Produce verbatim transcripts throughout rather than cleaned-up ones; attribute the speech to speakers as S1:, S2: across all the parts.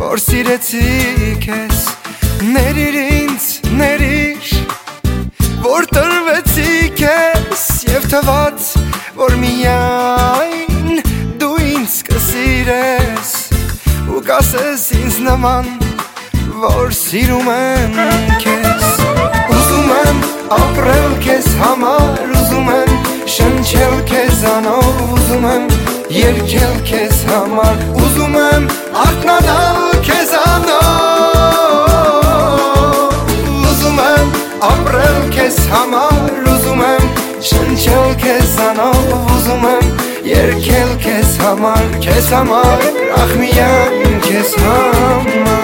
S1: որ սիրեցի քեզ, ներիր ինձ, ներիր, որ տրվեցի քեզ և թված, որ միայն դու ինձ կսիրես ու կասես ինձ նման, որ սիրում եմ քեզ։ Ուզում եմ ապրել քեզ համար, ուզում եմ շնչել քեզանով, ուզում եմ երգել քեզ համար, ուզում եմ արթնանալ քեզանով, ուզում եմ ապրել քեզ համար, ուզում եմ շնչել քեզանով, ուզում եմ երգել քեզ համար, քեզ համար, ախ միայն քեզ համար։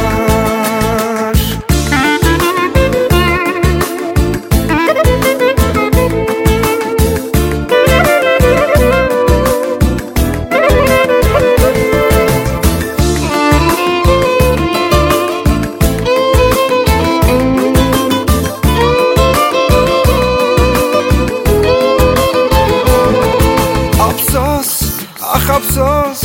S1: Ախ ափսոս,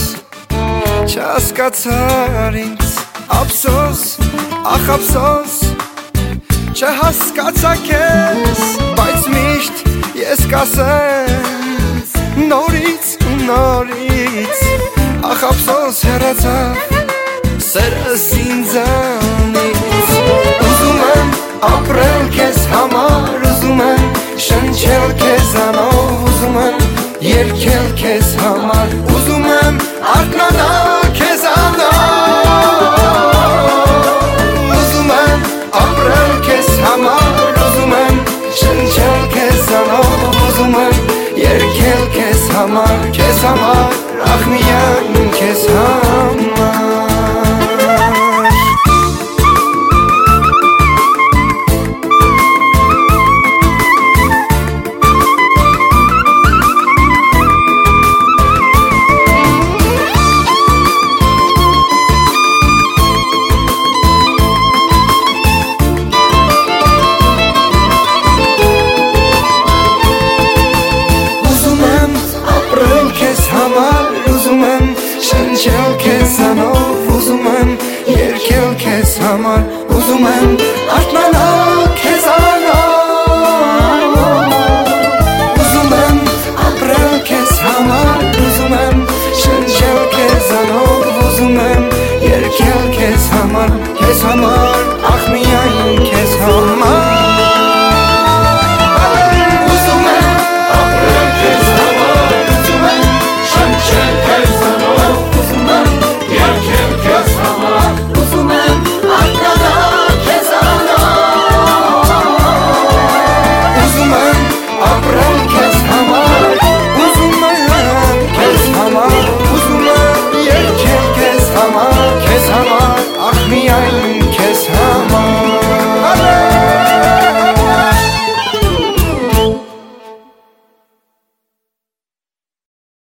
S1: չհասկացար ինձ, ափսոս, ախ ափսոս, չհասկացա քեզ, բայց միշտ ես կասեմ նորից ու նորից, ախ ափսոս հեռացավ սերս ինձանից, ուզում եմ ապրել քեզ համար, ուզում եմ շնչել քեզանով, ուզում եմ երգել քեզ համար, ուզում եմ արթնանալ քեզանով, ուզում եմ ապրել քեզ համար, ուզում եմ շնչել քեզանով, ուզում եմ երգել քեզ համար, քեզ համար, ախ միայն քեզ համար։ Ուզում եմ շնչել քեզանով, ուզում եմ երգել քեզ համար, ուզում եմ